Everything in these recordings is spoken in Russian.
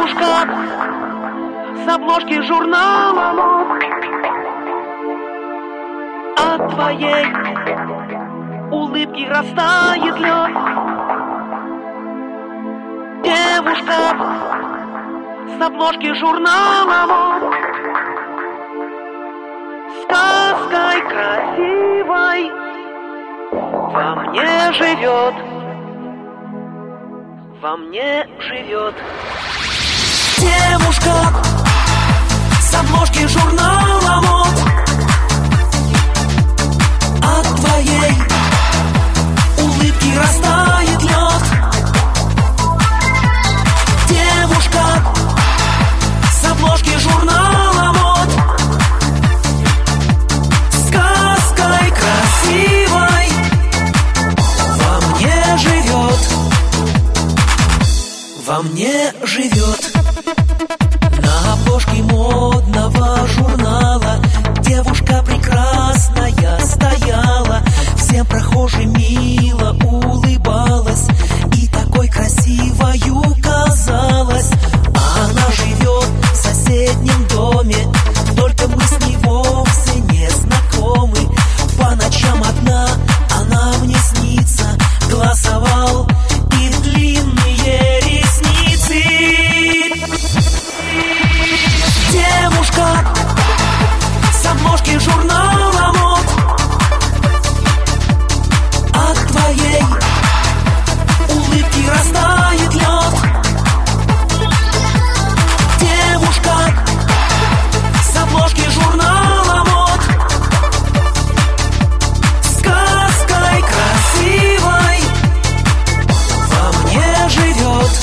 Девушка с обложки журнала мод. От твоей улыбки растает лед. Девушка с обложки журнала мод. Сказкой красивой во мне живет. Во мне живет. Девушка с обложки журнала мод. От твоей улыбки растает лед. Девушка с обложки журнала мод. Сказкой красивой во мне живет. Во мне живет. На обложке модного журнала девушка прекрасная стояла, всем прохожим мило улыбалась и такой красивою казалась. Она живет в соседнем доме, только мы с ней вовсе не знакомы. По ночам одна она мне снится, глаз овал и длинные ресницы. Девушка с обложки журнала мод. От твоей улыбки растает лед. Девушка с обложки журнала мод. Сказкой красивой во мне живет.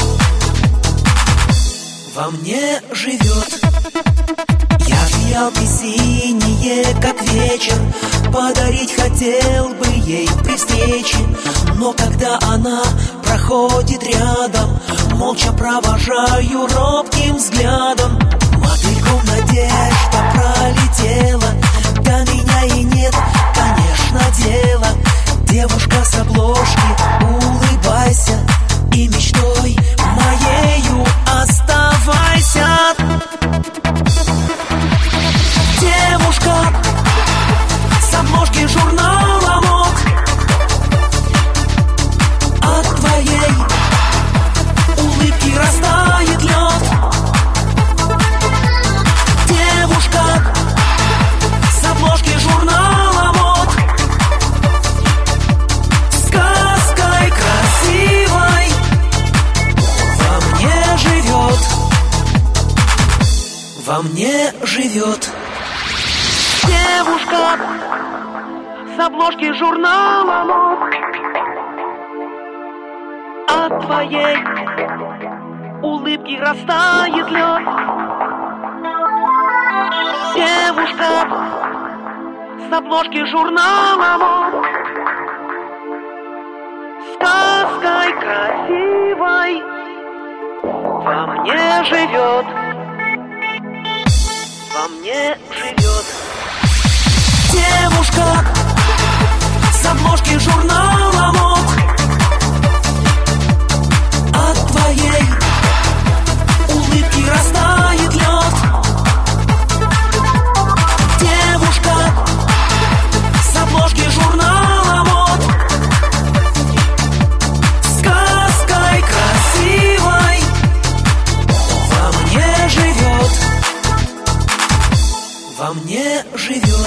Во мне живет. Я фиалки синие, как вечер, подарить хотел бы ей при встрече. Но когда она проходит рядом, молча провожаю робким взглядом. Мотыльком надежда пролетела, до меня и нет, конечно, дела. Девушка с обложки, улыбайся и мечтой моею оставайся. Девушка с обложки журнала мод. От твоей улыбки растает лед. Девушка с обложки журнала мод. Сказкой красивой во мне живет. Во мне живет. Девушка с обложки журнала мод. От твоей улыбки растает лед. Девушка с обложки журнала мод. Сказкой красивой во мне живет. Во мне живет. Девушка с обложки журнала мод. От твоей улыбки растает лед. Девушка с обложки журнала мод. Сказкой красивой во мне живет. Во мне живет.